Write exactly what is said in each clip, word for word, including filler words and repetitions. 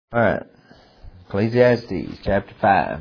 All right. Ecclesiastes chapter five.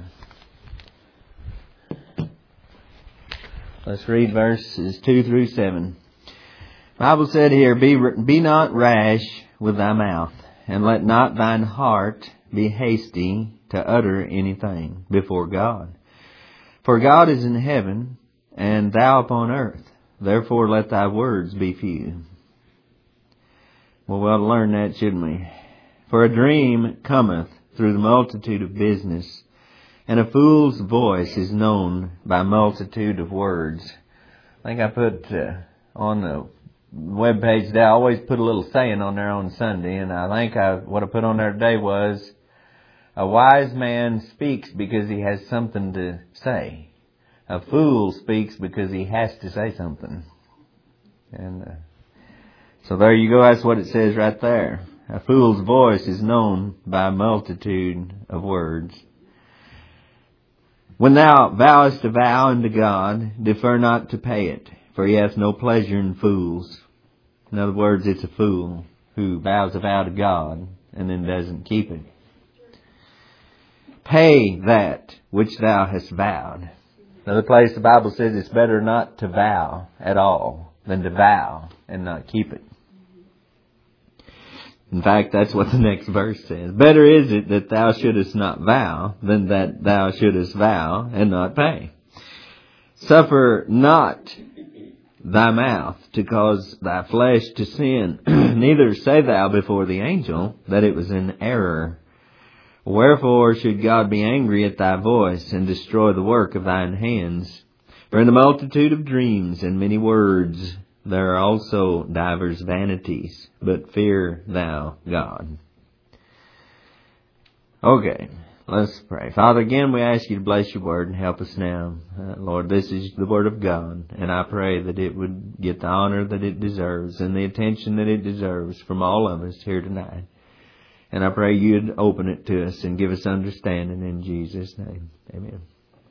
Let's read verses two through seven. The Bible said here, be, be not rash with thy mouth, and let not thine heart be hasty to utter anything before God. For God is in heaven, and thou upon earth. Therefore let thy words be few. Well, we ought to learn that, shouldn't we? For a dream cometh through the multitude of business, and a fool's voice is known by multitude of words. I think I put uh, on the web page today, I always put a little saying on there on Sunday, and I think I, what I put on there today was, a wise man speaks because he has something to say. A fool speaks because he has to say something. And uh, so there you go, that's what it says right there. A fool's voice is known by a multitude of words. When thou vowest a vow unto God, defer not to pay it, for he hath no pleasure in fools. In other words, it's a fool who vows a vow to God and then doesn't keep it. Pay that which thou hast vowed. Another place the Bible says it's better not to vow at all than to vow and not keep it. In fact, that's what the next verse says. Better is it that thou shouldest not vow than that thou shouldest vow and not pay. Suffer not thy mouth to cause thy flesh to sin. Neither say thou before the angel that it was in error. Wherefore should God be angry at thy voice and destroy the work of thine hands? For in the multitude of dreams and many words there are also divers vanities, but fear thou God. Okay, let's pray. Father, again we ask you to bless your word and help us now. Uh, Lord, this is the word of God, and I pray that it would get the honor that it deserves and the attention that it deserves from all of us here tonight. And I pray you'd open it to us and give us understanding in Jesus' name. Amen.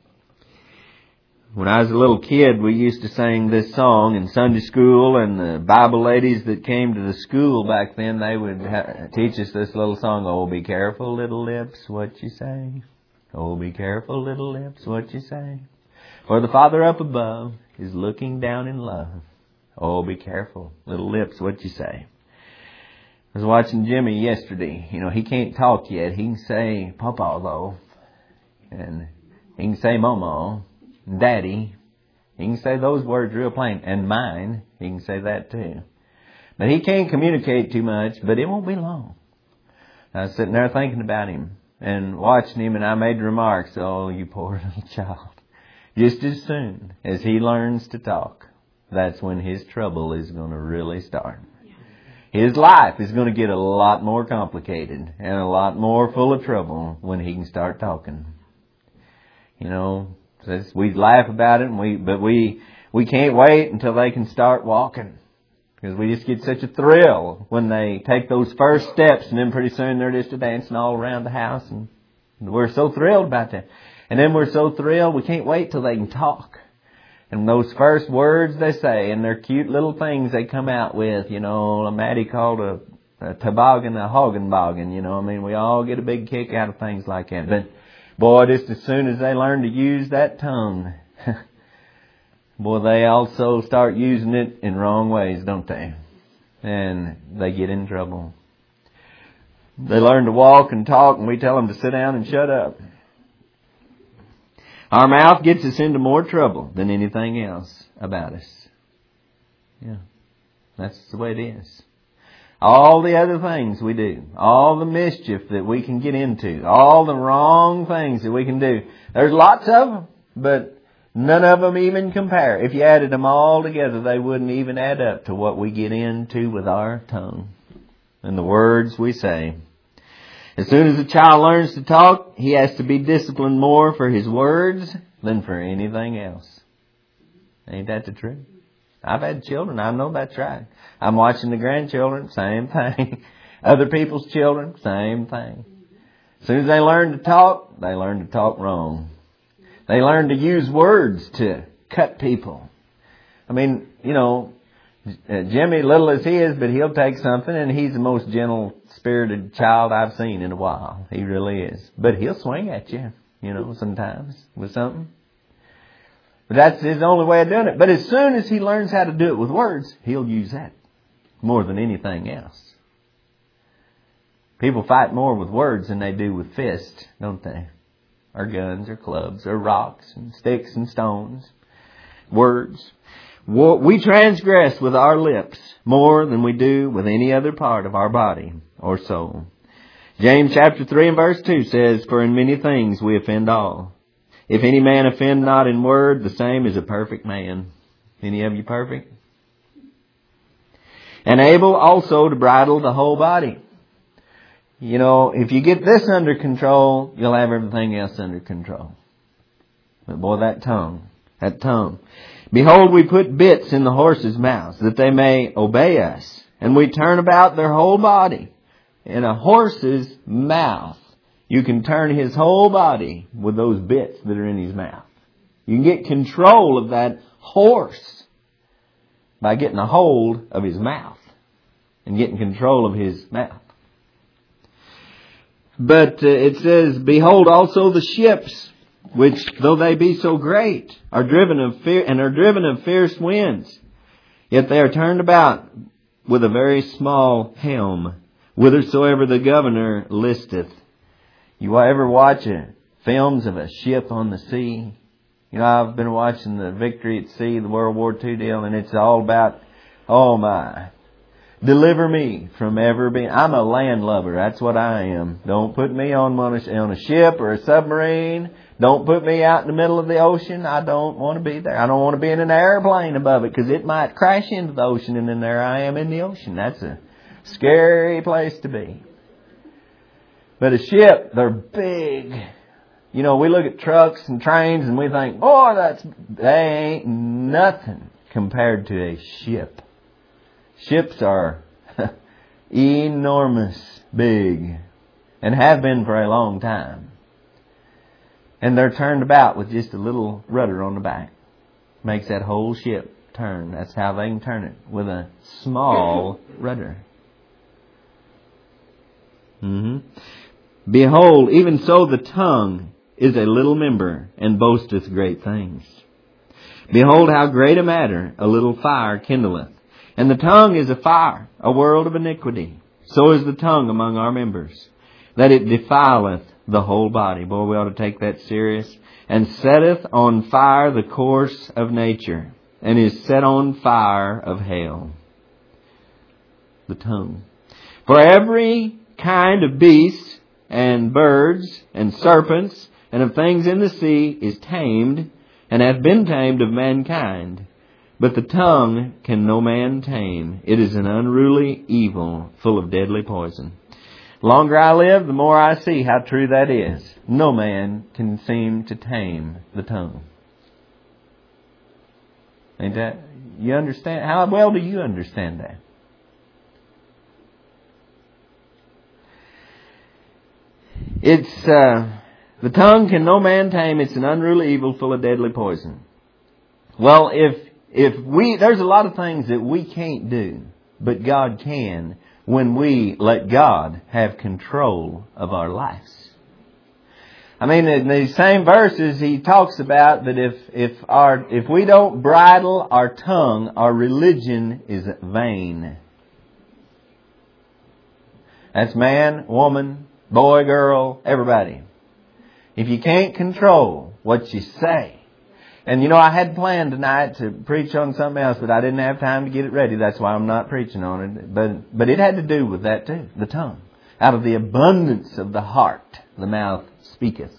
When I was a little kid, we used to sing this song in Sunday school, and the Bible ladies that came to the school back then, they would ha- teach us this little song, oh, be careful, little lips, what you say. Oh, be careful, little lips, what you say. For the Father up above is looking down in love. Oh, be careful, little lips, what you say. I was watching Jimmy yesterday. You know, he can't talk yet. He can say Papa, though. And he can say Mama. Daddy, he can say those words real plain. And mine, he can say that too. But he can't communicate too much, but it won't be long. I was sitting there thinking about him and watching him, and I made remarks, oh, you poor little child. Just as soon as he learns to talk, that's when his trouble is going to really start. His life is going to get a lot more complicated and a lot more full of trouble when he can start talking. You know, we laugh about it, and we, but we we can't wait until they can start walking, because we just get such a thrill when they take those first steps, and then pretty soon they're just dancing all around the house, and we're so thrilled about that. And then we're so thrilled we can't wait till they can talk. And those first words they say, and their cute little things they come out with, you know, Maddie called a, a toboggan a hoggenboggin, you know, I mean, we all get a big kick out of things like that. But boy, just as soon as they learn to use that tongue, boy, they also start using it in wrong ways, don't they? And they get in trouble. They learn to walk and talk, and we tell them to sit down and shut up. Our mouth gets us into more trouble than anything else about us. Yeah, that's the way it is. All the other things we do, all the mischief that we can get into, all the wrong things that we can do, there's lots of them, but none of them even compare. If you added them all together, they wouldn't even add up to what we get into with our tongue and the words we say. As soon as a child learns to talk, he has to be disciplined more for his words than for anything else. Ain't that the truth? I've had children. I know that's right. I'm watching the grandchildren, same thing. Other people's children, same thing. As soon as they learn to talk, they learn to talk wrong. They learn to use words to cut people. I mean, you know, Uh, Jimmy, little as he is, but he'll take something, and he's the most gentle-spirited child I've seen in a while. He really is. But he'll swing at you, you know, sometimes with something. But that's his only way of doing it. But as soon as he learns how to do it with words, he'll use that more than anything else. People fight more with words than they do with fists, don't they? Or guns, or clubs, or rocks, and sticks, and stones. Words. We transgress with our lips more than we do with any other part of our body or soul. James chapter three and verse two says, "For in many things we offend all. If any man offend not in word, the same is a perfect man." Any of you perfect? "And able also to bridle the whole body." You know, if you get this under control, you'll have everything else under control. But boy, that tongue, that tongue. "Behold, we put bits in the horses' mouths, that they may obey us. And we turn about their whole body." In a horse's mouth, you can turn his whole body with those bits that are in his mouth. You can get control of that horse by getting a hold of his mouth and getting control of his mouth. But uh, it says, "Behold also the ships, which though they be so great, are driven of fear and are driven of fierce winds, yet they are turned about with a very small helm, whithersoever the governor listeth." You ever watch uh, films of a ship on the sea? You know, I've been watching the Victory at Sea, the World War Two deal, and it's all about, oh my, deliver me from ever being... I'm a landlubber. That's what I am. Don't put me on on a, on a ship or a submarine. Don't put me out in the middle of the ocean. I don't want to be there. I don't want to be in an airplane above it because it might crash into the ocean, and then there I am in the ocean. That's a scary place to be. But a ship, they're big. You know, we look at trucks and trains and we think, oh, that's, they ain't nothing compared to a ship. Ships are enormous big and have been for a long time. And they're turned about with just a little rudder on the back. Makes that whole ship turn. That's how they can turn it, with a small rudder. Mm-hmm. "Behold, even so the tongue is a little member, and boasteth great things. Behold, how great a matter a little fire kindleth. And the tongue is a fire, a world of iniquity. So is the tongue among our members, that it defileth the whole body." Boy, we ought to take that serious. "And setteth on fire the course of nature, and is set on fire of hell." The tongue. "For every kind of beasts and birds and serpents and of things in the sea is tamed, and hath been tamed of mankind. But the tongue can no man tame. It is an unruly evil, full of deadly poison." The longer I live, the more I see how true that is. No man can seem to tame the tongue. Ain't that? You understand? How well do you understand that? It's, uh, the tongue can no man tame. It's an unruly evil, full of deadly poison. Well, if If we, there's a lot of things that we can't do, but God can, when we let God have control of our lives. I mean, in these same verses, he talks about that if, if our, if we don't bridle our tongue, our religion is vain. That's man, woman, boy, girl, everybody. If you can't control what you say. And you know, I had planned tonight to preach on something else, but I didn't have time to get it ready. That's why I'm not preaching on it. But but it had to do with that too, the tongue. Out of the abundance of the heart, the mouth speaketh.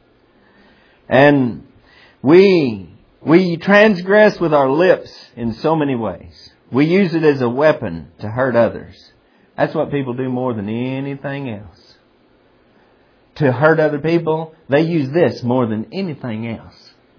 And we we transgress with our lips in so many ways. We use it as a weapon to hurt others. That's what people do more than anything else. To hurt other people, they use this more than anything else.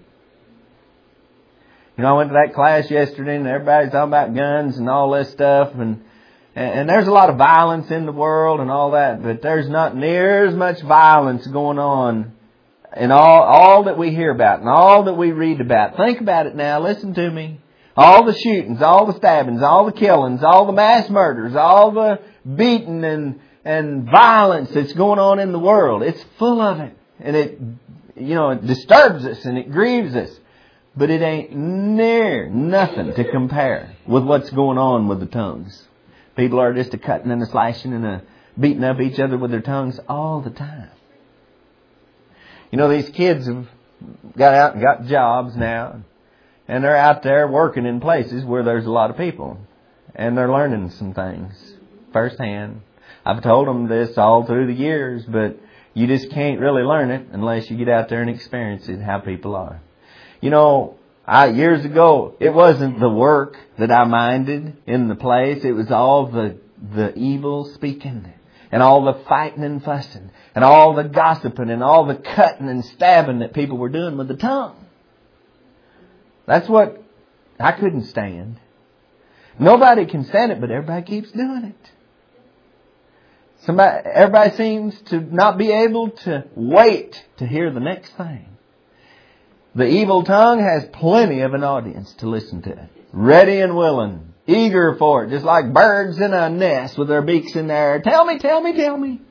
You know, I went to that class yesterday and everybody's talking about guns and all this stuff. And, and there's a lot of violence in the world and all that. But there's not near as much violence going on in all, all that we hear about and all that we read about. Think about it now. Listen to me. All the shootings, all the stabbings, all the killings, all the mass murders, all the beating and, and violence that's going on in the world. It's full of it. And it, you know, it disturbs us and it grieves us. But it ain't near nothing to compare with what's going on with the tongues. People are just a cutting and a slashing and a beating up each other with their tongues all the time. You know, these kids have got out and got jobs now. And they're out there working in places where there's a lot of people. And they're learning some things firsthand. I've told them this all through the years, but you just can't really learn it unless you get out there and experience it, how people are. You know, I, years ago, it wasn't the work that I minded in the place. It was all the, the evil speaking and all the fighting and fussing and all the gossiping and all the cutting and stabbing that people were doing with the tongue. That's what I couldn't stand. Nobody can stand it, but everybody keeps doing it. Somebody, everybody seems to not be able to wait to hear the next thing. The evil tongue has plenty of an audience to listen to it. Ready and willing. Eager for it. Just like birds in a nest with their beaks in the air. Tell me, tell me, tell me.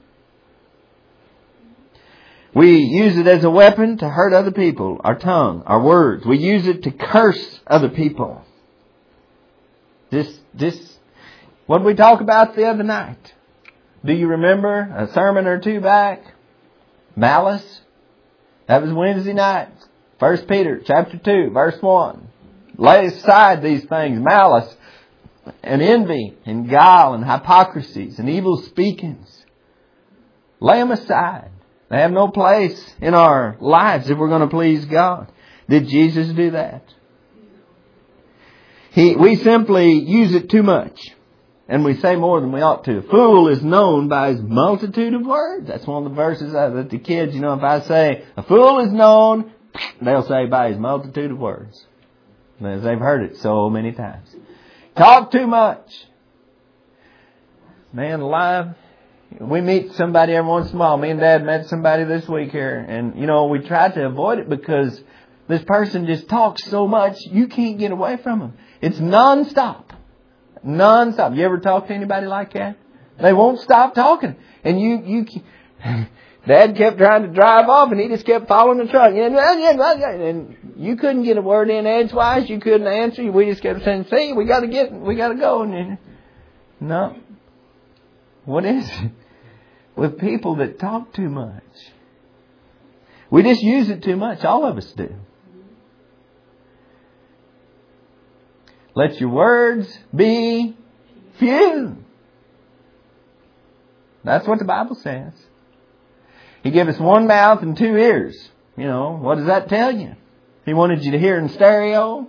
We use it as a weapon to hurt other people. Our tongue, our words. We use it to curse other people. This, this, what did we talk about the other night? Do you remember a sermon or two back? Malice. That was Wednesday night. First Peter chapter two, verse one. Lay aside these things, malice and envy and guile and hypocrisies and evil speakings. Lay them aside. They have no place in our lives if we're going to please God. Did Jesus do that? He, we simply use it too much. And we say more than we ought to. A fool is known by his multitude of words. That's one of the verses that the kids, you know, if I say, a fool is known, they'll say by his multitude of words. As they've heard it so many times. Talk too much. Man alive. We meet somebody every once in a while. Me and Dad met somebody this week here. And, you know, we tried to avoid it because this person just talks so much, you can't get away from them. It's nonstop. Nonstop. You ever talk to anybody like that? They won't stop talking. And you, you, Dad kept trying to drive off and he just kept following the truck. And you couldn't get a word in edgewise. You couldn't answer. We just kept saying, see, we got to get, we got to go. And no. What is it with people that talk too much? We just use it too much. All of us do. Let your words be few. That's what the Bible says. He gave us one mouth and two ears. You know, what does that tell you? He wanted you to hear in stereo.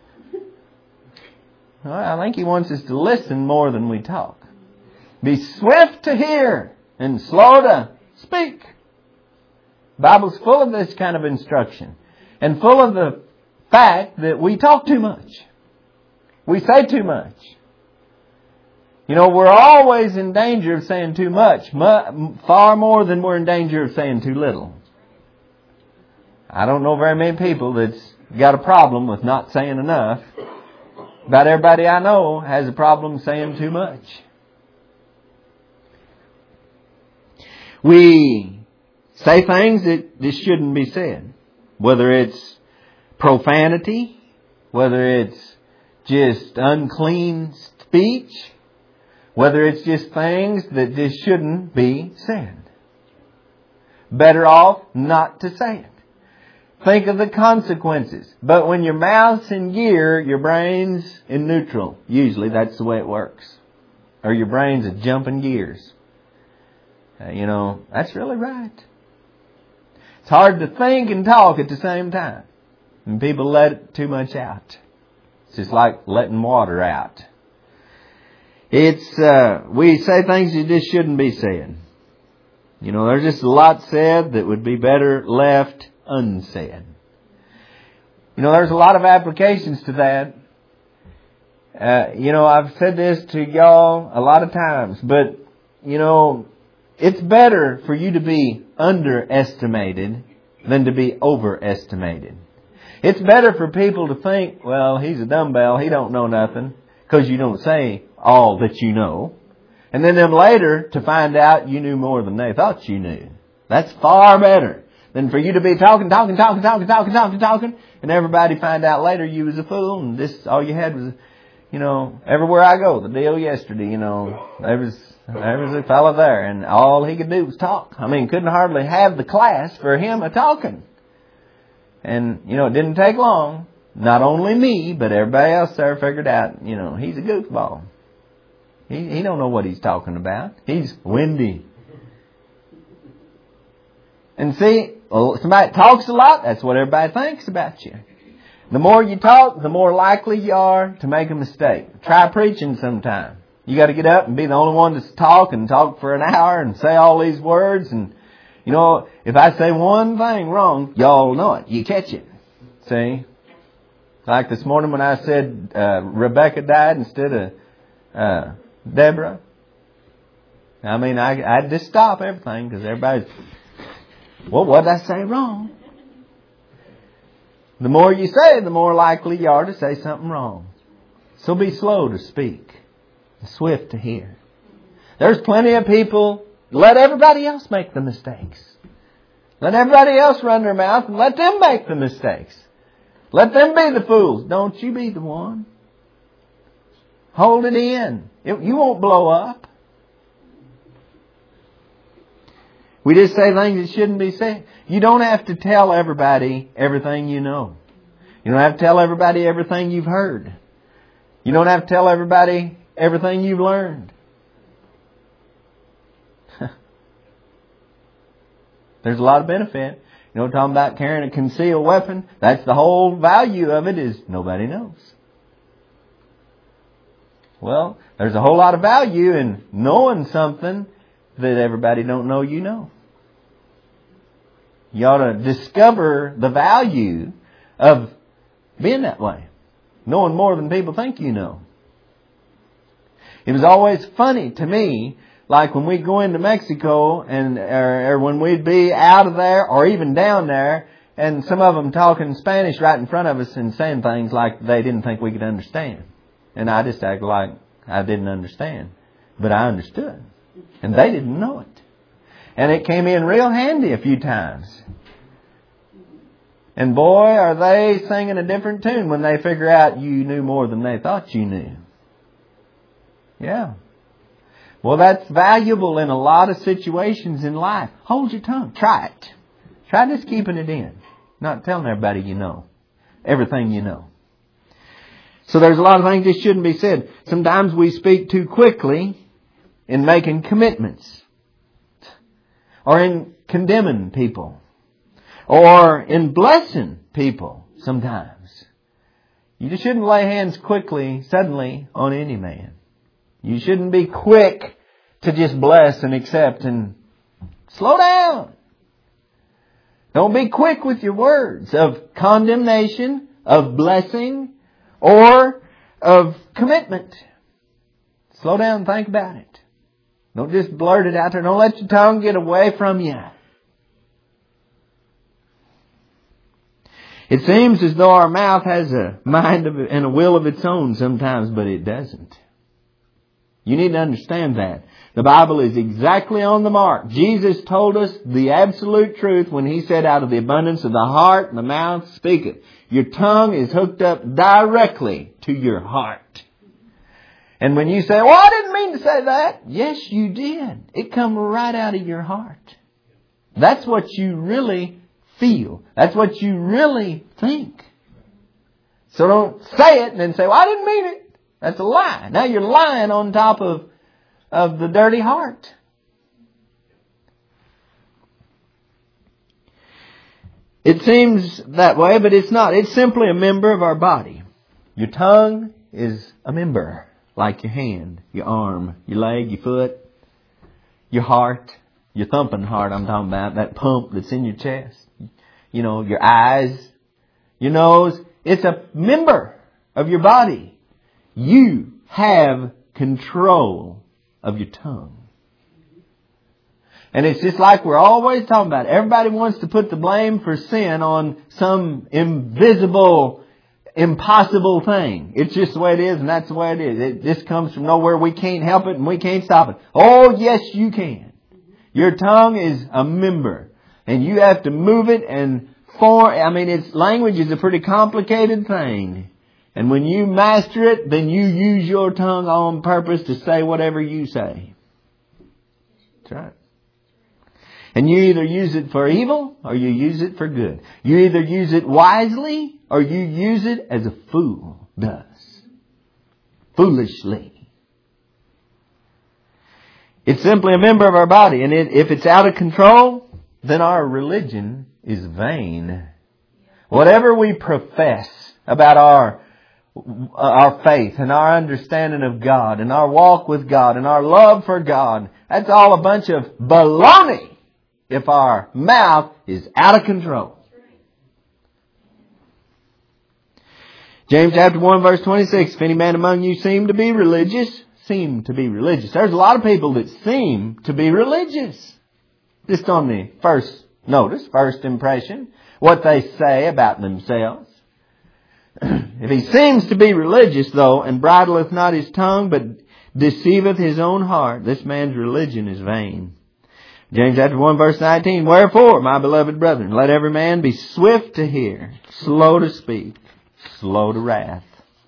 Well, I think He wants us to listen more than we talk. Be swift to hear and slow to speak. The Bible's full of this kind of instruction. And full of the fact that we talk too much. We say too much. You know, we're always in danger of saying too much. Far more than we're in danger of saying too little. I don't know very many people that's got a problem with not saying enough. About everybody I know has a problem saying too much. We say things that just shouldn't be said. Whether it's profanity, whether it's just unclean speech, whether it's just things that just shouldn't be said. Better off not to say it. Think of the consequences. But when your mouth's in gear, your brain's in neutral. Usually that's the way it works. Or your brain's at jumping gears. Uh, you know, that's really right. It's hard to think and talk at the same time. And people let too much out. It's just like letting water out. It's, uh, we say things that just shouldn't be said. You know, there's just a lot said that would be better left unsaid. You know, there's a lot of applications to that. Uh, you know, I've said this to y'all a lot of times, but, you know, it's better for you to be underestimated than to be overestimated. It's better for people to think, well, he's a dumbbell, he don't know nothing, because you don't say all that you know. And then them later to find out you knew more than they thought you knew. That's far better than for you to be talking, talking, talking, talking, talking, talking, talking, and everybody find out later you was a fool and this, all you had was, you know, everywhere I go, the deal yesterday, you know, there was, there was a fella there and all he could do was talk. I mean, couldn't hardly have the class for him a talking. And, you know, it didn't take long. Not only me, but everybody else there figured out, you know, he's a goofball. He, he don't know what he's talking about. He's windy. And see, well, somebody talks a lot, that's what everybody thinks about you. The more you talk, the more likely you are to make a mistake. Try preaching sometime. You got to get up and be the only one to talk and talk for an hour and say all these words. And, you know, if I say one thing wrong, y'all know it. You catch it. See? Like this morning when I said uh, Rebecca died instead of uh, Deborah. I mean, I, I'd just stop everything because everybody's, well, what did I say wrong? The more you say, the more likely you are to say something wrong. So be slow to speak, swift to hear. There's plenty of people, let everybody else make the mistakes. Let everybody else run their mouth and let them make the mistakes. Let them be the fools. Don't you be the one. Hold it in. It, you won't blow up. We just say things that shouldn't be said. You don't have to tell everybody everything you know. You don't have to tell everybody everything you've heard. You don't have to tell everybody everything you've learned. There's a lot of benefit. You know, talking about carrying a concealed weapon, that's the whole value of it is nobody knows. Well, there's a whole lot of value in knowing something that everybody don't know you know. You ought to discover the value of being that way. Knowing more than people think you know. It was always funny to me, like when we'd go into Mexico and or, or when we'd be out of there or even down there and some of them talking Spanish right in front of us and saying things like they didn't think we could understand. And I just acted like I didn't understand. But I understood. And they didn't know it. And it came in real handy a few times. And boy, are they singing a different tune when they figure out you knew more than they thought you knew. Yeah. Well, that's valuable in a lot of situations in life. Hold your tongue. Try it. Try just keeping it in. Not telling everybody you know. Everything you know. So there's a lot of things that shouldn't be said. Sometimes we speak too quickly in making commitments. Or in condemning people. Or in blessing people sometimes. You just shouldn't lay hands quickly, suddenly, on any man. You shouldn't be quick to just bless and accept and slow down. Don't be quick with your words of condemnation, of blessing, or of commitment. Slow down and think about it. Don't just blurt it out there. Don't let your tongue get away from you. It seems as though our mouth has a mind of, and a will of its own sometimes, but it doesn't. You need to understand that. The Bible is exactly on the mark. Jesus told us the absolute truth when He said, out of the abundance of the heart, the mouth speaketh. Your tongue is hooked up directly to your heart. And when you say, well, I didn't mean to say that. Yes, you did. It come right out of your heart. That's what you really feel. That's what you really think. So don't say it and then say, well, I didn't mean it. That's a lie. Now you're lying on top of, of the dirty heart. It seems that way, but it's not. It's simply a member of our body. Your tongue is a member, like your hand, your arm, your leg, your foot, your heart, your thumping heart I'm talking about, that pump that's in your chest. You know, your eyes, your nose. It's a member of your body. You have control of your tongue. And it's just like we're always talking about. Everybody wants to put the blame for sin on some invisible, impossible thing. It's just the way it is, and that's the way it is. It just comes from nowhere. We can't help it, and we can't stop it. Oh, yes, you can. Your tongue is a member, and you have to move it and form. I mean, it's language is a pretty complicated thing. And when you master it, then you use your tongue on purpose to say whatever you say. That's right. And you either use it for evil or you use it for good. You either use it wisely or you use it as a fool does. Foolishly. It's simply a member of our body. And it, if it's out of control, then our religion is vain. Whatever we profess about our our faith and our understanding of God and our walk with God and our love for God, that's all a bunch of baloney if our mouth is out of control. James chapter one verse twenty-six, if any man among you seem to be religious, seem to be religious. There's a lot of people that seem to be religious. Just on the first notice, first impression, what they say about themselves. If he seems to be religious, though, and bridleth not his tongue, but deceiveth his own heart, this man's religion is vain. James chapter one verse nineteen, wherefore, my beloved brethren, let every man be swift to hear, slow to speak, slow to wrath.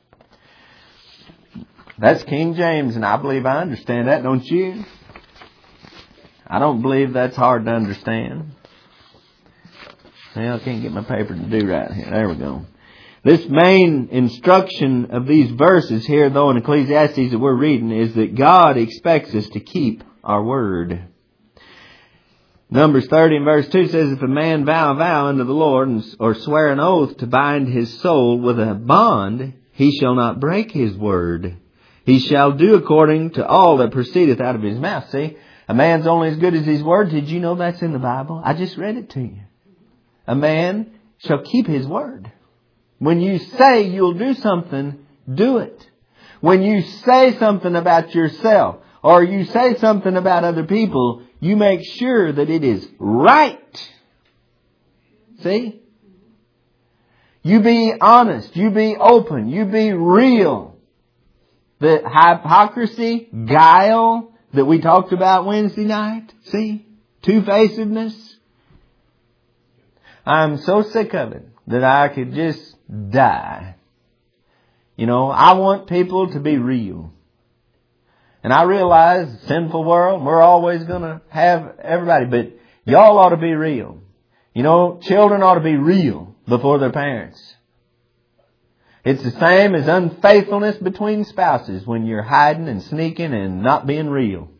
That's King James, and I believe I understand that, don't you? I don't believe that's hard to understand. Well, I can't get my paper to do right here. There we go. This main instruction of these verses here, though, in Ecclesiastes that we're reading, is that God expects us to keep our word. Numbers thirty and verse two says, if a man vow a vow unto the Lord, or swear an oath to bind his soul with a bond, he shall not break his word. He shall do according to all that proceedeth out of his mouth. See, a man's only as good as his word. Did you know that's in the Bible? I just read it to you. A man shall keep his word. When you say you'll do something, do it. When you say something about yourself, or you say something about other people, you make sure that it is right. See? You be honest. You be open. You be real. The hypocrisy, guile that we talked about Wednesday night. See? Two-facedness. I'm so sick of it that I could just die. You know, I want people to be real. And I realize, sinful world, we're always going to have everybody, but y'all ought to be real. You know, children ought to be real before their parents. It's the same as unfaithfulness between spouses when you're hiding and sneaking and not being real.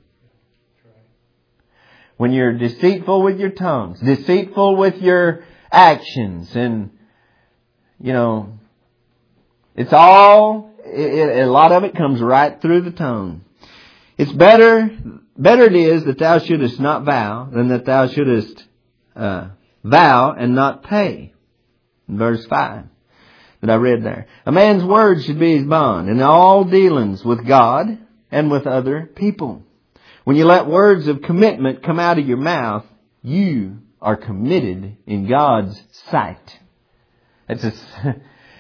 When you're deceitful with your tongues, deceitful with your actions, and, you know, it's all, it, it, a lot of it comes right through the tongue. It's better, better it is that thou shouldest not vow than that thou shouldest uh, vow and not pay. In verse five that I read there. A man's word should be his bond in all dealings with God and with other people. When you let words of commitment come out of your mouth, you are committed in God's sight. It's a,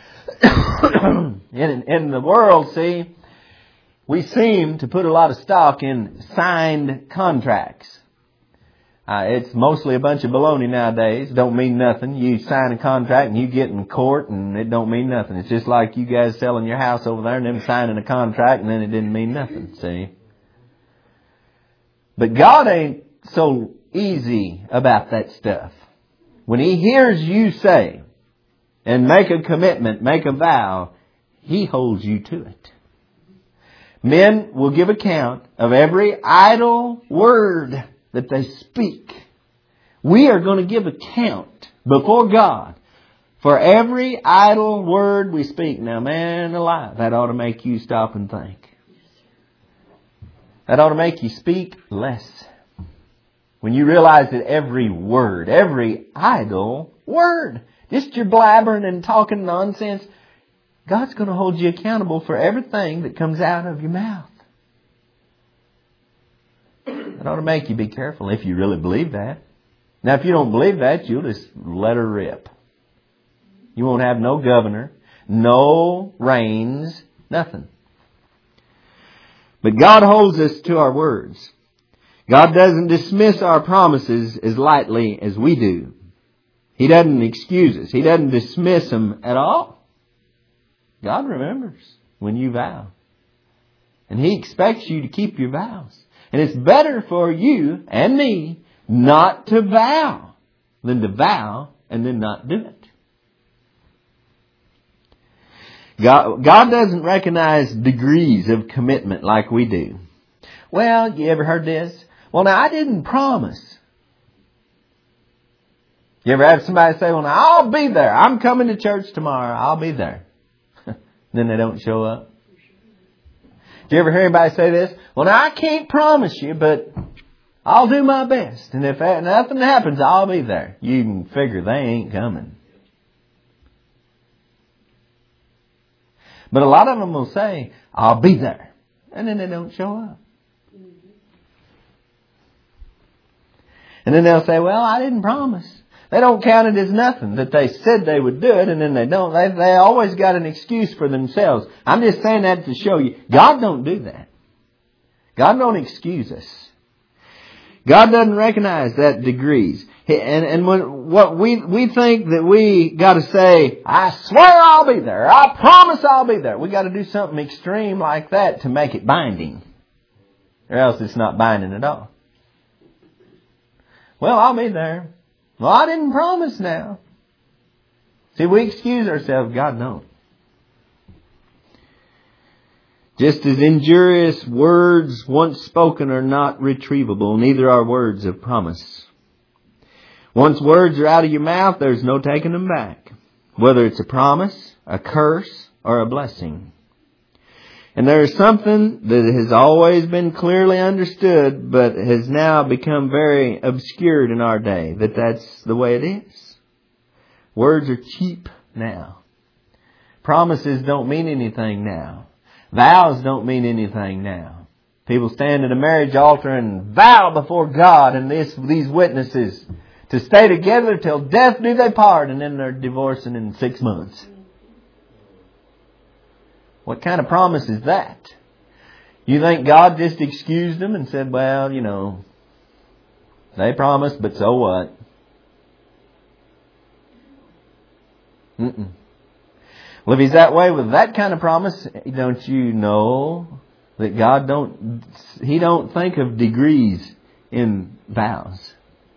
in, in the world, see, we seem to put a lot of stock in signed contracts. Uh, it's mostly a bunch of baloney nowadays. Don't mean nothing. You sign a contract and you get in court and it don't mean nothing. It's just like you guys selling your house over there and them signing a contract and then it didn't mean nothing, see. But God ain't so easy about that stuff. When He hears you say and make a commitment, make a vow, He holds you to it. Men will give account of every idle word that they speak. We are going to give account before God for every idle word we speak. Now, man alive, that ought to make you stop and think. That ought to make you speak less. When you realize that every word, every idle word, just your blabbering and talking nonsense, God's going to hold you accountable for everything that comes out of your mouth. That ought to make you be careful if you really believe that. Now, if you don't believe that, you'll just let her rip. You won't have no governor, no reigns, nothing. But God holds us to our words. God doesn't dismiss our promises as lightly as we do. He doesn't excuse us. He doesn't dismiss them at all. God remembers when you vow. And He expects you to keep your vows. And it's better for you and me not to vow than to vow and then not do it. God, God doesn't recognize degrees of commitment like we do. Well, you ever heard this? Well, now I didn't promise. You ever have somebody say, well, now I'll be there. I'm coming to church tomorrow. I'll be there. Then they don't show up. Do you ever hear anybody say this? Well, now I can't promise you, but I'll do my best. And if nothing happens, I'll be there. You can figure they ain't coming. But a lot of them will say, I'll be there. And then they don't show up. And then they'll say, well, I didn't promise. They don't count it as nothing that they said they would do it, and then they don't. They, they always got an excuse for themselves. I'm just saying that to show you, God don't do that. God don't excuse us. God doesn't recognize that degrees. And, and when, what we, we think that we got to say, I swear I'll be there. I promise I'll be there. We got to do something extreme like that to make it binding. Or else it's not binding at all. Well, I'll be there. Well, I didn't promise now. See, we excuse ourselves. God don't. Just as injurious words once spoken are not retrievable, neither are words of promise. Once words are out of your mouth, there's no taking them back. Whether it's a promise, a curse, or a blessing. And there is something that has always been clearly understood, but has now become very obscured in our day, that that's the way it is. Words are cheap now. Promises don't mean anything now. Vows don't mean anything now. People stand at a marriage altar and vow before God and this, these witnesses to stay together till death do they part, and then they're divorcing in six months. What kind of promise is that? You think God just excused them and said, well, you know, they promised, but so what? Mm-mm. Well, if He's that way with that kind of promise, don't you know that God don't, He don't think of degrees in vows.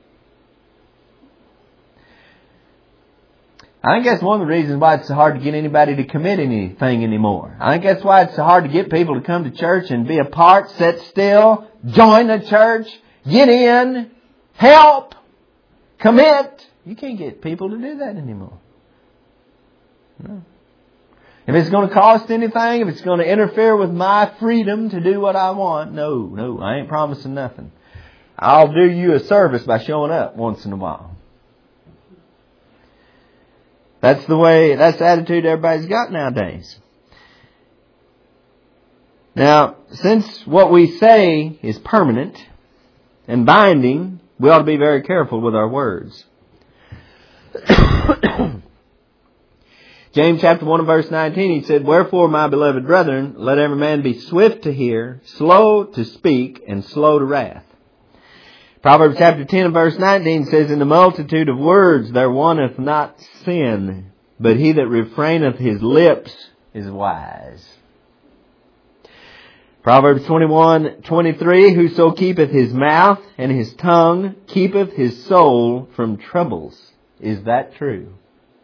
I think that's one of the reasons why it's so hard to get anybody to commit anything anymore. I think that's why it's so hard to get people to come to church and be a part, sit still, join the church, get in, help, commit. You can't get people to do that anymore. No. If it's going to cost anything, if it's going to interfere with my freedom to do what I want, no, no, I ain't promising nothing. I'll do you a service by showing up once in a while. That's the way, that's the attitude everybody's got nowadays. Now, since what we say is permanent and binding, we ought to be very careful with our words. James chapter one and verse nineteen, he said, wherefore, my beloved brethren, let every man be swift to hear, slow to speak, and slow to wrath. Proverbs chapter ten and verse nineteen says, in the multitude of words there wanteth not sin, but he that refraineth his lips is wise. Proverbs twenty-one twenty-three, whoso keepeth his mouth and his tongue keepeth his soul from troubles. Is that true?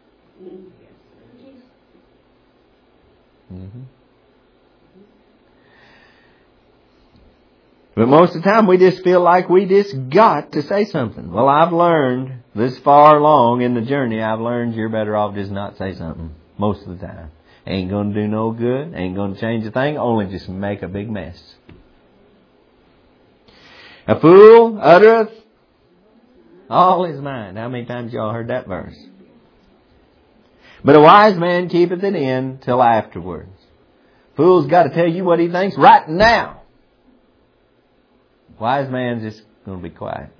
Mm-hmm. But most of the time we just feel like we just got to say something. Well, I've learned this far along in the journey, I've learned you're better off just not say something most of the time. Ain't going to do no good. Ain't going to change a thing. Only just make a big mess. A fool uttereth all his mind. How many times y'all heard that verse? But a wise man keepeth it in till afterwards. Fool's got to tell you what he thinks right now. Wise man's just going to be quiet.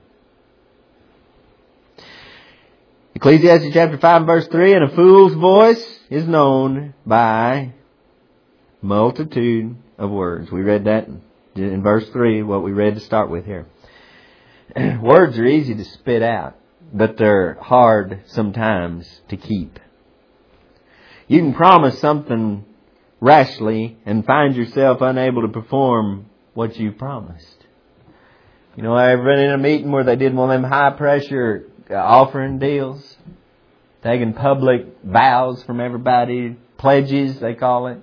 Ecclesiastes chapter five verse three, and a fool's voice is known by multitude of words. We read that in verse three, what we read to start with here. Words are easy to spit out, but they're hard sometimes to keep. You can promise something rashly and find yourself unable to perform what you promised. You know, I've been in a meeting where they did one of them high pressure offering deals, taking public vows from everybody, pledges they call it.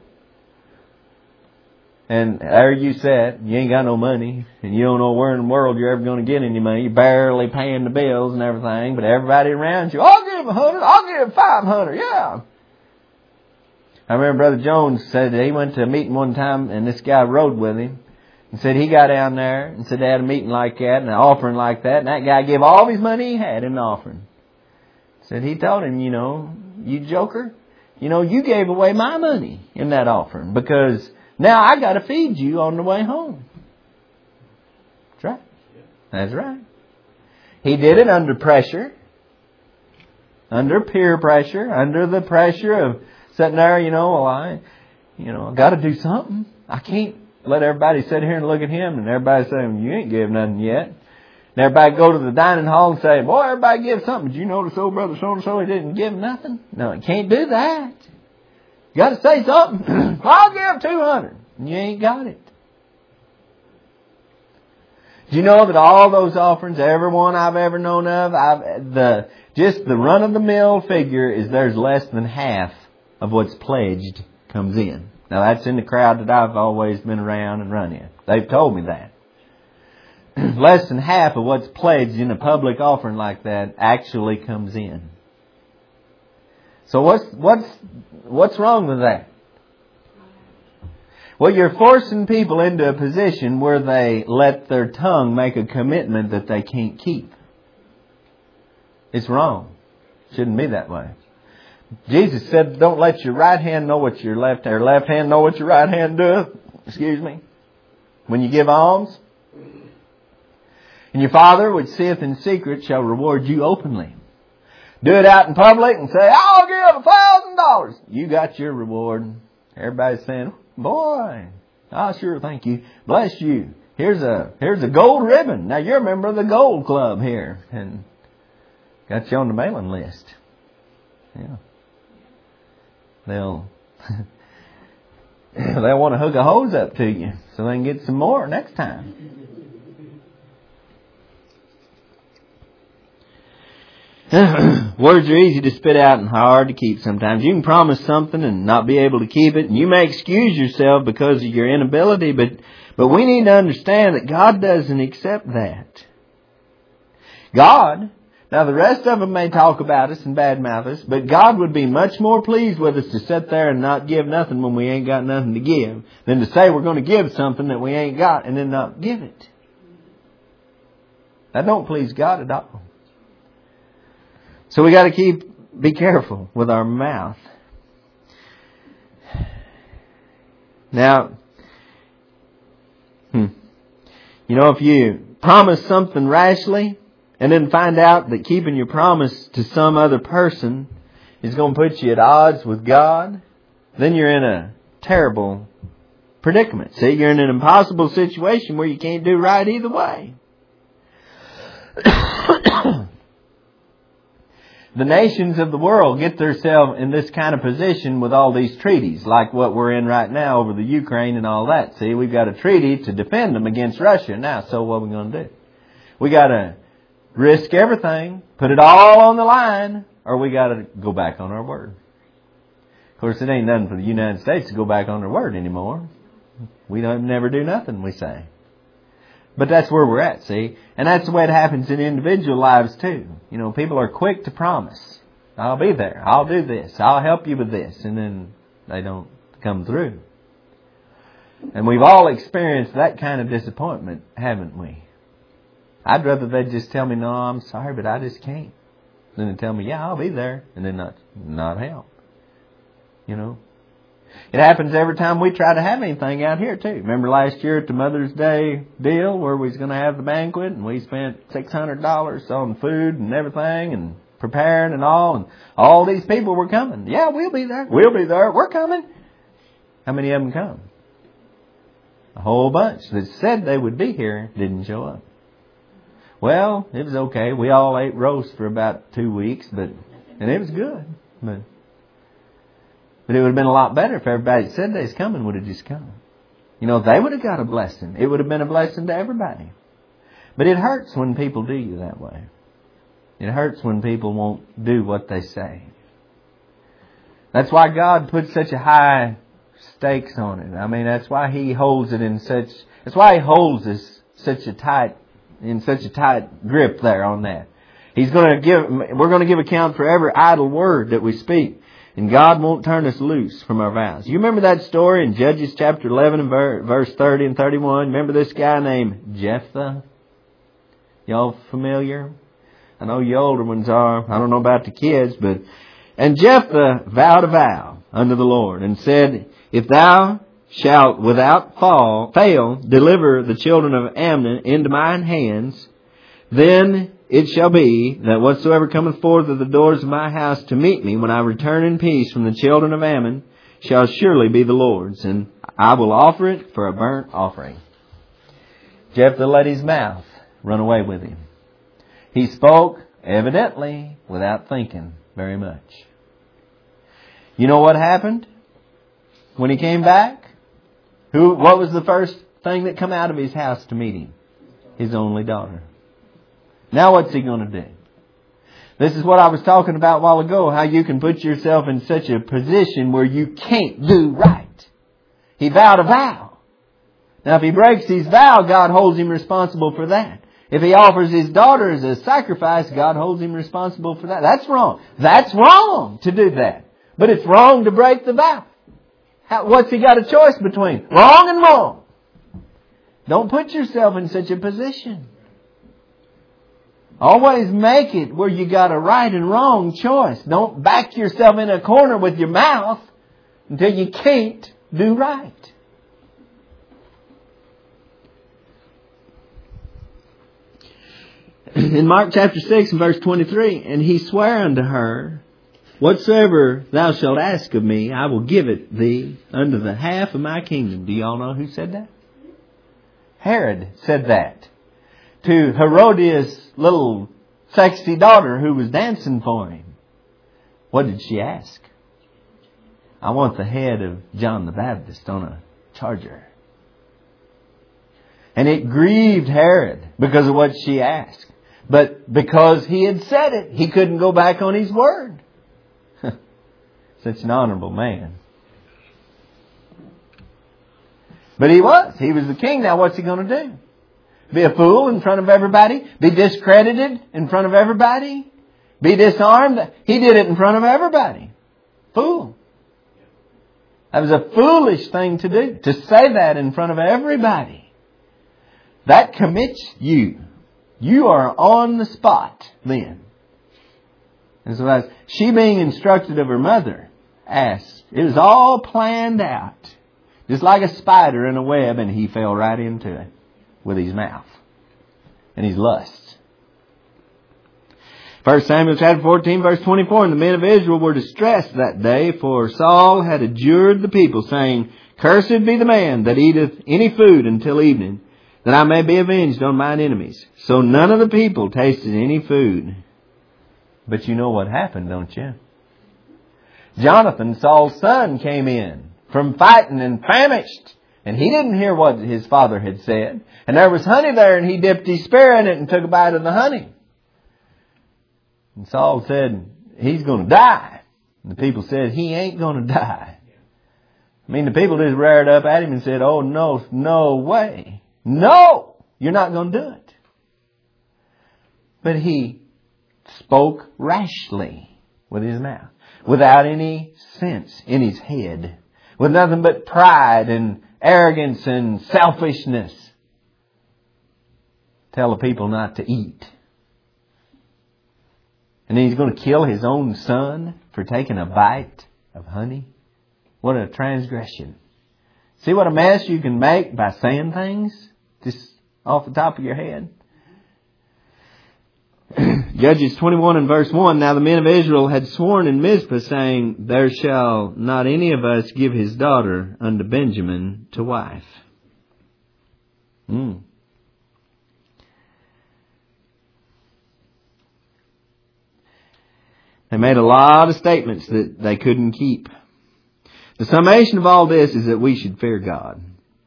And there you sat, you ain't got no money, and you don't know where in the world you're ever going to get any money. You're barely paying the bills and everything, but everybody around you, I'll give a hundred, I'll give five hundred, yeah. I remember Brother Jones said that he went to a meeting one time, and this guy rode with him, and said he got down there and said they had a meeting like that and an offering like that, and that guy gave all his money he had in the offering. Said he told him, you know, you joker, you know, you gave away my money in that offering because now I got to feed you on the way home. That's right. That's right. He did it under pressure, under peer pressure, under the pressure of sitting there, you know, well, I, you know, I got to do something. I can't let everybody sit here and look at him and everybody saying, you ain't give nothing yet. And everybody go to the dining hall and say, boy, everybody give something. Did you notice old brother so-and-so, he didn't give nothing? No, you can't do that. You got to say something. I'll give two hundred. And you ain't got it. Do you know that all those offerings, every one I've ever known of, I've, the just the run-of-the-mill figure is there's less than half of what's pledged comes in. Now that's in the crowd that I've always been around and run in. They've told me that. Less than half of what's pledged in a public offering like that actually comes in. So what's what's what's wrong with that? Well, you're forcing people into a position where they let their tongue make a commitment that they can't keep. It's wrong. Shouldn't be that way. Jesus said, don't let your right hand know what your left, or left hand know what your right hand doeth. Excuse me. When you give alms. And your Father, which seeth in secret, shall reward you openly. Do it out in public and say, I'll give a thousand dollars. You got your reward. Everybody's saying, boy, I sure thank you. Bless you. Here's a here's a gold ribbon. Now you're a member of the Gold Club here. And got you on the mailing list. Yeah. They'll they'll want to hook a hose up to you so they can get some more next time. Words are easy to spit out and hard to keep sometimes. You can promise something and not be able to keep it, and you may excuse yourself because of your inability, but, but we need to understand that God doesn't accept that. God, now the rest of them may talk about us and badmouth us, but God would be much more pleased with us to sit there and not give nothing when we ain't got nothing to give than to say we're going to give something that we ain't got and then not give it. That don't please God at all. So we got to keep, be careful with our mouth. Now, hmm, you know, if you promise something rashly and then find out that keeping your promise to some other person is going to put you at odds with God, then you're in a terrible predicament. See, you're in an impossible situation where you can't do right either way. The nations of the world get themselves in this kind of position with all these treaties, like what we're in right now over the Ukraine and all that. See, we've got a treaty to defend them against Russia now, so what are we going to do? We got to risk everything, put it all on the line, or we got to go back on our word. Of course, it ain't nothing for the United States to go back on their word anymore. We don't never do nothing, we say. But that's where we're at, see? And that's the way it happens in individual lives too. You know, people are quick to promise. I'll be there. I'll do this. I'll help you with this. And then they don't come through. And we've all experienced that kind of disappointment, haven't we? I'd rather they just tell me, no, I'm sorry, but I just can't. Than to tell me, yeah, I'll be there. And then not, not help. You know? It happens every time we try to have anything out here too. Remember last year at the Mother's Day deal where we was going to have the banquet and we spent six hundred dollars on food and everything and preparing and all, and all these people were coming. Yeah, we'll be there. We'll be there. We're coming. How many of them come? A whole bunch that said they would be here didn't show up. Well, it was okay. We all ate roast for about two weeks, but and it was good. But But it would have been a lot better if everybody that said they was coming would have just come. You know, they would have got a blessing. It would have been a blessing to everybody. But it hurts when people do you that way. It hurts when people won't do what they say. That's why God puts such a high stakes on it. I mean, that's why He holds it in such, that's why He holds us such a tight, in such a tight grip there on that. He's going to give, we're going to give account for every idle word that we speak. And God won't turn us loose from our vows. You remember that story in Judges chapter eleven and verse thirty and thirty-one? Remember this guy named Jephthah? Y'all familiar? I know you older ones are. I don't know about the kids, but... And Jephthah vowed a vow unto the Lord and said, If thou shalt without fall, fail deliver the children of Ammon into mine hands, then it shall be that whatsoever cometh forth of the doors of my house to meet me when I return in peace from the children of Ammon shall surely be the Lord's, and I will offer it for a burnt offering. Jephthah let his mouth run away with him. He spoke, evidently, without thinking very much. You know what happened when he came back? Who? What was the first thing that come out of his house to meet him? His only daughter. Now what's he going to do? This is what I was talking about a while ago, how you can put yourself in such a position where you can't do right. He vowed a vow. Now if he breaks his vow, God holds him responsible for that. If he offers his daughter as a sacrifice, God holds him responsible for that. That's wrong. That's wrong to do that. But it's wrong to break the vow. How, what's he got a choice between? Wrong and wrong. Don't put yourself in such a position. Always make it where you got a right and wrong choice. Don't back yourself in a corner with your mouth until you can't do right. In Mark chapter six and verse twenty-three, and he sware unto her, Whatsoever thou shalt ask of me, I will give it thee unto the half of my kingdom. Do y'all know who said that? Herod said that to Herodias' little sexy daughter who was dancing for him. What did she ask? I want the head of John the Baptist on a charger. And it grieved Herod because of what she asked. But because he had said it, he couldn't go back on his word. Such an honorable man. But he was. He was the king. Now what's he going to do? Be a fool in front of everybody? Be discredited in front of everybody? Be disarmed? He did it in front of everybody. Fool. That was a foolish thing to do. To say that in front of everybody. That commits you. You are on the spot then. And so as she being instructed of her mother asked, it was all planned out. Just like a spider in a web, and he fell right into it with his mouth and his lusts. First Samuel chapter fourteen verse twenty-four, and the men of Israel were distressed that day, for Saul had adjured the people, saying, Cursed be the man that eateth any food until evening, that I may be avenged on mine enemies. So none of the people tasted any food. But you know what happened, don't you? Jonathan, Saul's son, came in from fighting and famished. And he didn't hear what his father had said. And there was honey there, and he dipped his spear in it and took a bite of the honey. And Saul said, he's going to die. And the people said, he ain't going to die. I mean, the people just reared up at him and said, oh, no, no way. No, you're not going to do it. But he spoke rashly with his mouth, without any sense in his head, with nothing but pride and arrogance and selfishness. Tell the people not to eat. And then he's going to kill his own son for taking a bite of honey. What a transgression. See what a mess you can make by saying things just off the top of your head? Judges twenty-one and verse one, Now the men of Israel had sworn in Mizpah, saying, There shall not any of us give his daughter unto Benjamin to wife. Hmm. They made a lot of statements that they couldn't keep. The summation of all this is that we should fear God.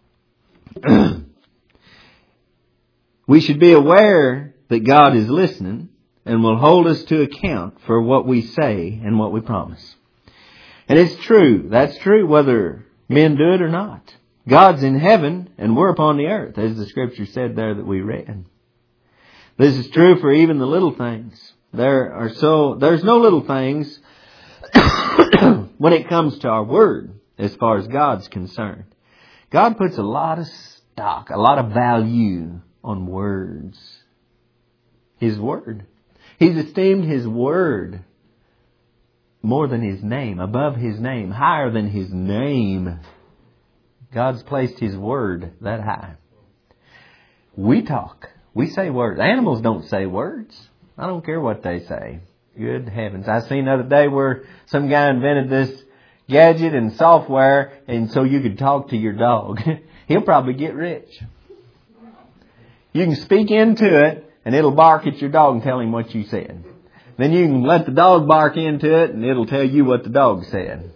We should be aware that God is listening and will hold us to account for what we say and what we promise. And it's true. That's true whether men do it or not. God's in heaven and we're upon the earth, as the scripture said there that we read. This is true for even the little things. There are so, there's no little things when it comes to our word as far as God's concerned. God puts a lot of stock, a lot of value on words. His word. He's esteemed His word more than His name, above His name, higher than His name. God's placed His word that high. We talk. We say words. Animals don't say words. I don't care what they say. Good heavens. I seen the other day where some guy invented this gadget and software and so you could talk to your dog. He'll probably get rich. You can speak into it and it'll bark at your dog and tell him what you said. Then you can let the dog bark into it and it'll tell you what the dog said.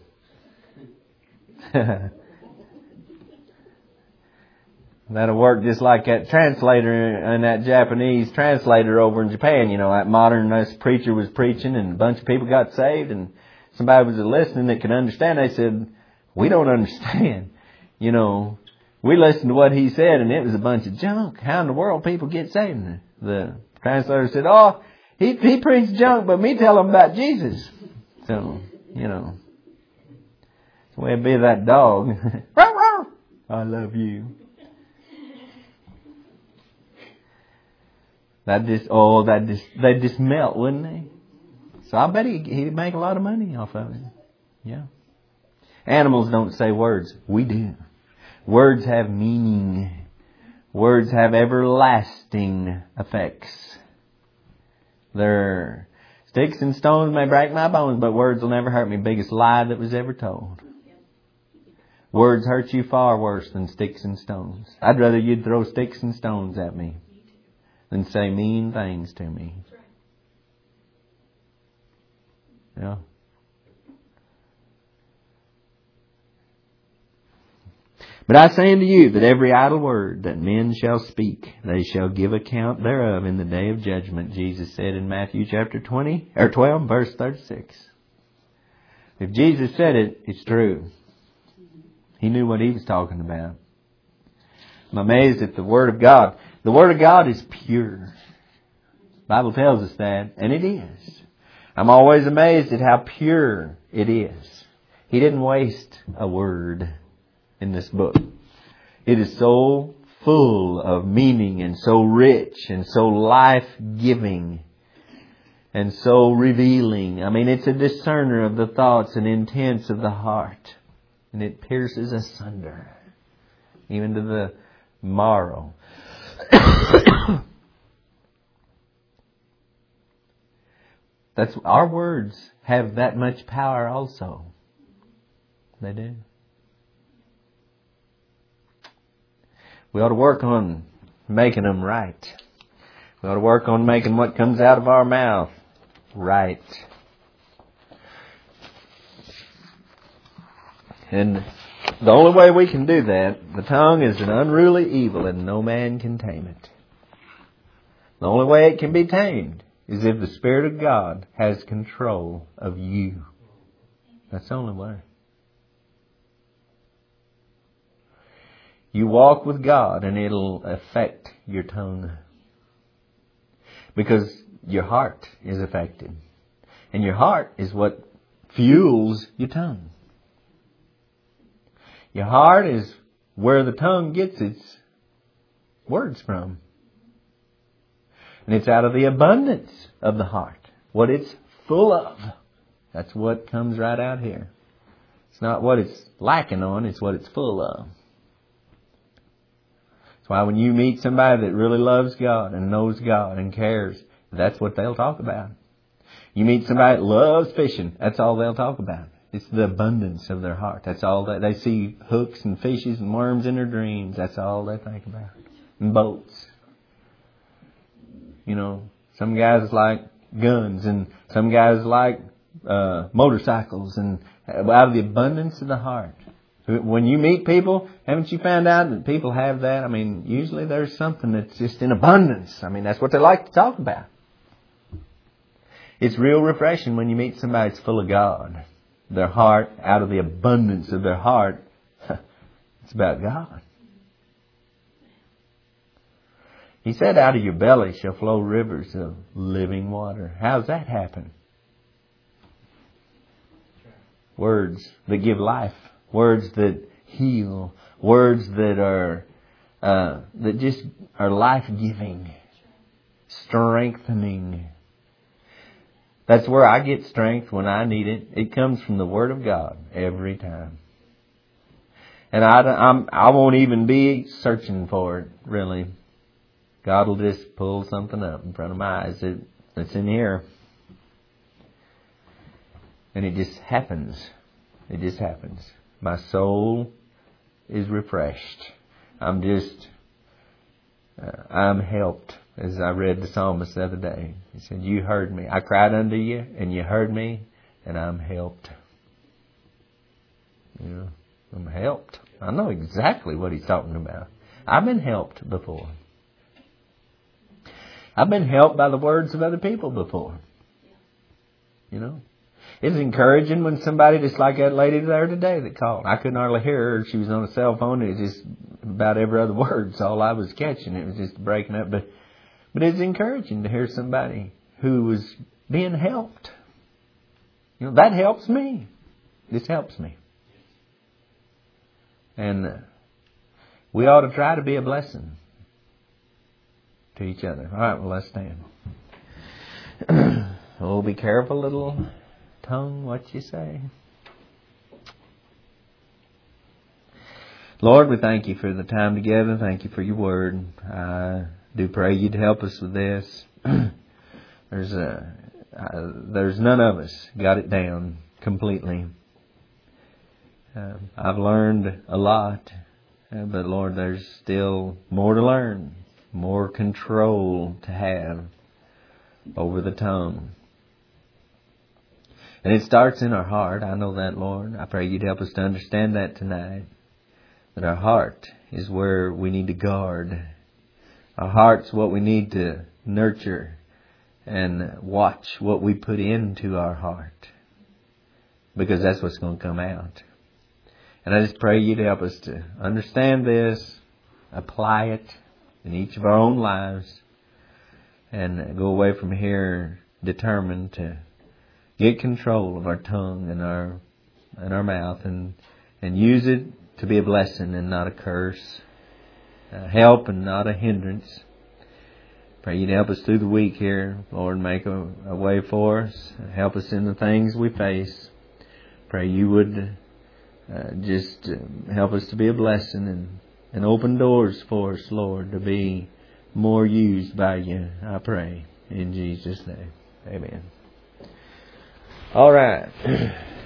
That'll work just like that translator and that Japanese translator over in Japan. You know, that modern this preacher was preaching and a bunch of people got saved and somebody was listening that could understand. They said, we don't understand. You know, we listened to what he said and it was a bunch of junk. How in the world people get saved? And the translator said, oh, he, he preached junk, but me tell him about Jesus. So, you know, it's the way it be that dog. I love you. That just, oh, that just, they'd just melt, wouldn't they? So I bet he, he'd make a lot of money off of it. Yeah. Animals don't say words. We do. Words have meaning. Words have everlasting effects. They're, sticks and stones may break my bones, but words will never hurt me. Biggest lie that was ever told. Words hurt you far worse than sticks and stones. I'd rather you'd throw sticks and stones at me than say mean things to me. Yeah. But I say unto you that every idle word that men shall speak, they shall give account thereof in the day of judgment. Jesus said in Matthew chapter twenty or twelve, verse thirty-six. If Jesus said it, it's true. He knew what He was talking about. I'm amazed at the Word of God. The Word of God is pure. The Bible tells us that, and it is. I'm always amazed at how pure it is. He didn't waste a word in this book. It is so full of meaning and so rich and so life-giving and so revealing. I mean, it's a discerner of the thoughts and intents of the heart. And it pierces asunder, even to the marrow. That's, our words have that much power also. They do. We ought to work on making them right. We ought to work on making what comes out of our mouth right. And the only way we can do that, the tongue is an unruly evil and no man can tame it. The only way it can be tamed is if the Spirit of God has control of you. That's the only way. You walk with God and it'll affect your tongue. Because your heart is affected. And your heart is what fuels your tongue. Your heart is where the tongue gets its words from. And it's out of the abundance of the heart. What it's full of. That's what comes right out here. It's not what it's lacking on, it's what it's full of. That's why when you meet somebody that really loves God and knows God and cares, that's what they'll talk about. You meet somebody that loves fishing, that's all they'll talk about. It's the abundance of their heart. That's all that they see, hooks and fishes and worms in their dreams. That's all they think about. And boats. You know, some guys like guns and some guys like uh, motorcycles, and out of the abundance of the heart. When you meet people, haven't you found out that people have that? I mean, usually there's something that's just in abundance. I mean, that's what they like to talk about. It's real refreshing when you meet somebody that's full of God. Their heart, out of the abundance of their heart, it's about God. He said, out of your belly shall flow rivers of living water. How's that happen? Words that give life. Words that heal. Words that are uh, that just are life-giving, strengthening. That's where I get strength when I need it. It comes from the Word of God every time. And I, I'm, I won't even be searching for it, really. God will just pull something up in front of my eyes. It, it's in here. And it just happens. It just happens. My soul is refreshed. I'm just, uh, I'm helped. As I read the psalmist the other day. He said, you heard me. I cried unto you, and you heard me, and I'm helped. You know, I'm helped. I know exactly what he's talking about. I've been helped before. I've been helped by the words of other people before. You know. It's encouraging when somebody, just like that lady there today that called. I couldn't hardly hear her. She was on a cell phone. It was just about every other word. So all I was catching. It was just breaking up. But But it's encouraging to hear somebody who was being helped. You know, that helps me. This helps me. And uh, we ought to try to be a blessing to each other. All right, well, let's stand. Oh, be careful, little tongue, what you say. Lord, we thank you for the time together. Thank you for your word. I do pray you'd help us with this. There's a, uh, there's none of us got it down completely. Uh, I've learned a lot, uh, but Lord, there's still more to learn, more control to have over the tongue. And it starts in our heart. I know that, Lord. I pray you'd help us to understand that tonight, that our heart is where we need to guard. Our heart's what we need to nurture and watch what we put into our heart, because that's what's going to come out. And I just pray you'd help us to understand this, apply it in each of our own lives, and go away from here determined to get control of our tongue and our and our mouth, and and use it to be a blessing and not a curse. Uh, help and not a hindrance. Pray you'd help us through the week here. Lord, make a, a way for us. Help us in the things we face. Pray you would uh, just uh, help us to be a blessing and, and open doors for us, Lord, to be more used by you. I pray in Jesus' name. Amen. All right.